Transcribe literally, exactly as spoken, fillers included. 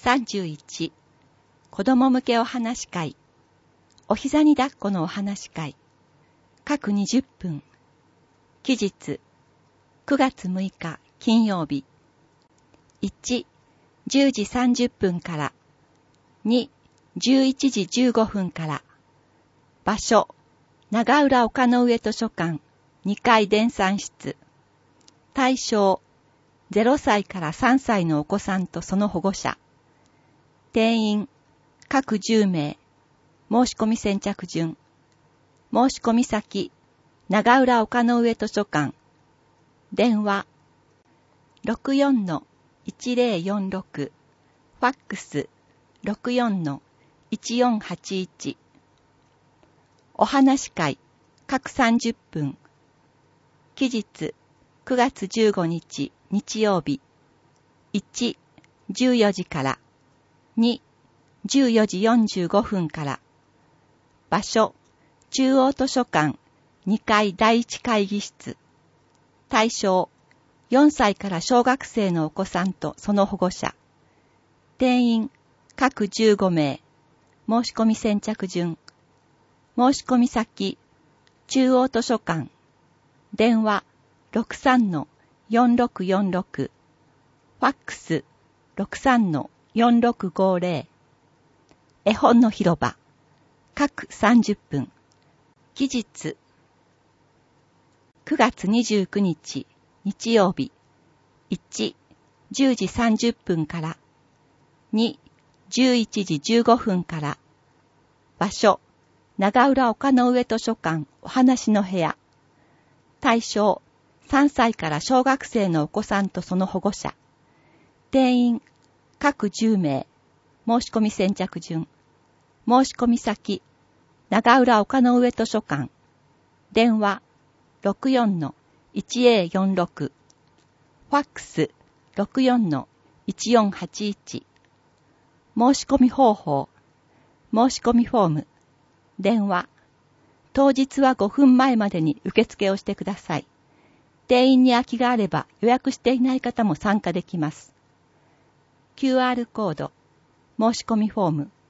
さんじゅういち子供向けお話会お膝に抱っこのお話会各にじゅっぷん期日くがつむいか金曜日いち、じゅうじさんじゅっぷんからに、じゅういちじじゅうごふんから場所長浦丘の上図書館にかい伝参室対象ゼロさいからさんさいのお子さんとその保護者定員各じゅうめい申し込み先着順申し込み先長浦丘の上図書館電話 ろくよんのいちぜろよんろく ファックス ろくよんのいちよんはちいちお話会各さんじゅっぷん期日くがつじゅうごにち日曜日いち、じゅうよじからに、じゅうよじよんじゅうごふんから場所中央図書館にかいだいいち会議室対象よんさいから小学生のお子さんとその保護者定員各じゅうごめい申し込み先着順申し込み先中央図書館電話 ろくさんのよんろくよんろく ファックス ろくさんのよんろくごぜろ絵本の広場各さんじゅっぷん期日くがつにじゅうくにち日曜日いち、じゅうじさんじゅっぷんからに、じゅういちじじゅうごふんから場所長浦丘の上図書館お話の部屋対象さんさいから小学生のお子さんとその保護者定員各じゅうめい申し込み先着順申し込み先長浦丘の上図書館電話 ろくよんのいちぜろよんろく ファックス ろくよんのいちよんはちいち申し込み方法申し込みフォーム電話当日はごふんまえまでに受付をしてください。定員に空きがあれば予約していない方も参加できます。キューアール コード申し込みフォーム